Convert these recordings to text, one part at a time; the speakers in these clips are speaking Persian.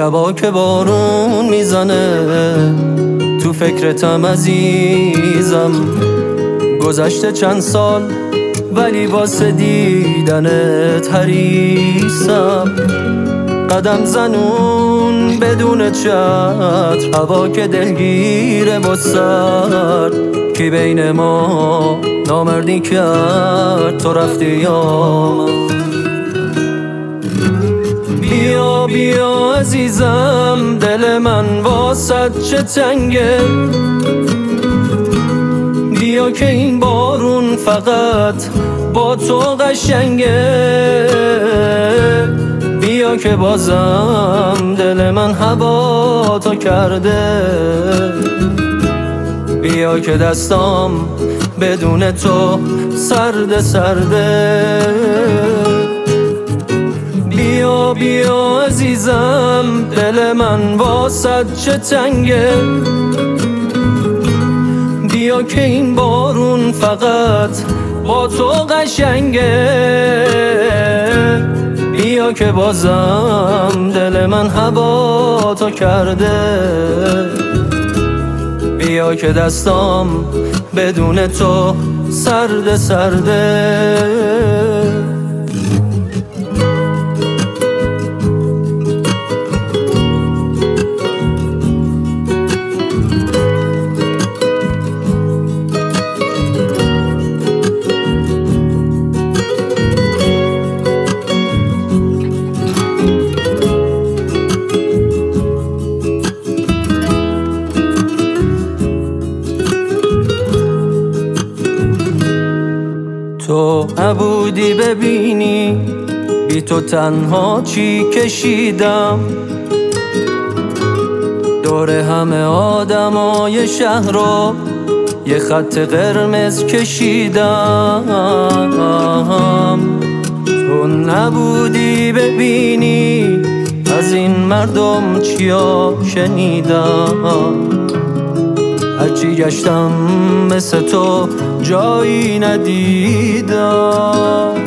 شبا که بارون میزنه تو فکرتم عزیزم. گذشته چند سال ولی واسه دیدنت حریصم. قدم زنون بدون چتر، هوا که دلگیره با سر. کی بین ما نامردی کرد، تو رفتی یا من؟ بیا بیا عزیزم، دل من واسد چه تنگه. بیا که این بارون فقط با تو قشنگه. بیا که بازم دل من هوا تو کرده. بیا که دستام بدون تو سرده سرده. بیا بیا عزیزم، دل من واسد چه تنگه. بیا که این بارون فقط با تو قشنگه. بیا که بازم دل من هوا تو کرده. بیا که دستام بدون تو سرده سرده. تو نبودی ببینی بی تو تنها چی کشیدم. دور همه آدمای شهر رو یه خط قرمز کشیدم. تو نبودی ببینی از این مردم چیا شنیدم. هرچی گشتم مثل تو جایی ندیدم.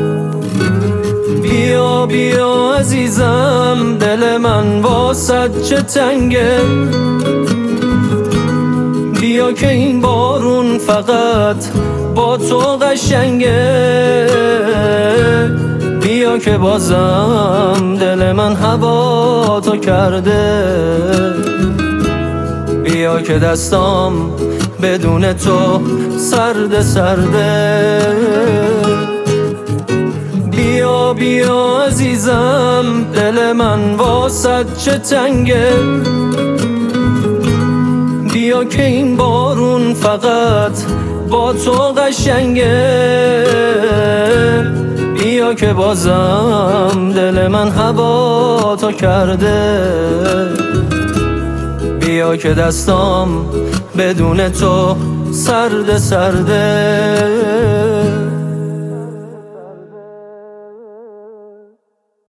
بیا بیا عزیزم، دل من واسد چه تنگه. بیا که این بارون فقط با تو قشنگه. بیا که بازم دل من هوا تو کرده. بیا که دستام بدون تو سرده سرده. بیا بیا عزیزم، دل من واسد چه تنگه. بیا که این بارون فقط با تو قشنگه. بیا که بازم دل من هوا تو کرده. بیا که دستام بدون تو سرده سرده.